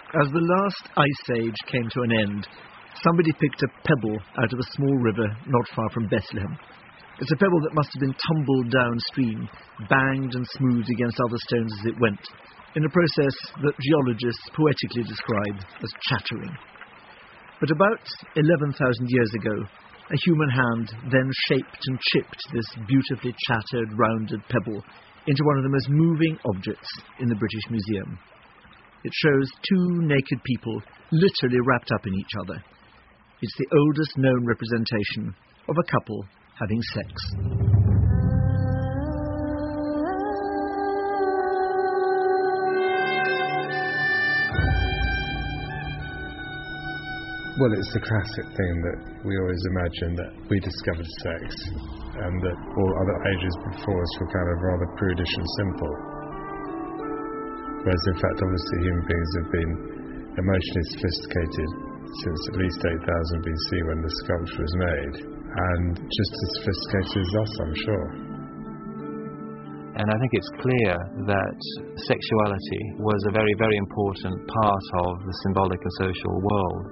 As the last ice age came to an end, somebody picked a pebble out of a small river not far from Bethlehem. It's a pebble that must have been tumbled downstream, banged and smoothed against other stones as it went, in a process that geologists poetically describe as chattering. But about 11,000 years ago, a human hand then shaped and chipped this beautifully chattered, rounded pebble into one of the most moving objects in the British Museum. It shows two naked people literally wrapped up in each other. It's the oldest known representation of a couple having sex. Well, it's the classic thing that we always imagine, that we discovered sex and that all other ages before us were kind of rather prudish and simple. Whereas in fact, obviously, human beings have been emotionally sophisticated since at least 8,000 BC when the sculpture was made, and just as sophisticated as us, I'm sure. And I think it's clear that sexuality was a very, very important part of the symbolic and social world.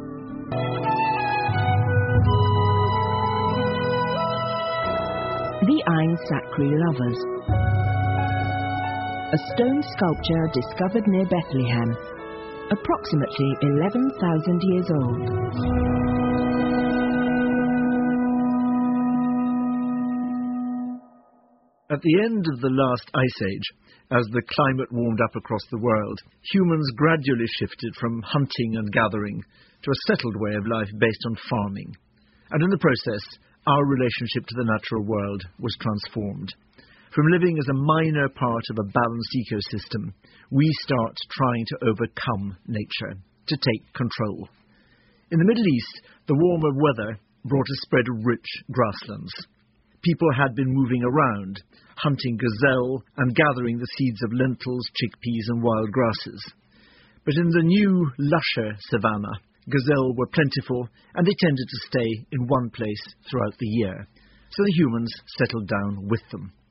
The Ain Sacri Lovers, a stone sculpture discovered near Bethlehem, approximately 11,000 years old. At the end of the last ice age, as the climate warmed up across the world, humans gradually shifted from hunting and gathering to a settled way of life based on farming. And in the process, our relationship to the natural world was transformed. From living as a minor part of a balanced ecosystem, we start trying to overcome nature, to take control. In the Middle East, the warmer weather brought a spread of rich grasslands. People had been moving around, hunting gazelle and gathering the seeds of lentils, chickpeas and wild grasses. But in the new, lusher savanna, gazelle were plentiful and they tended to stay in one place throughout the year, so the humans settled down with them.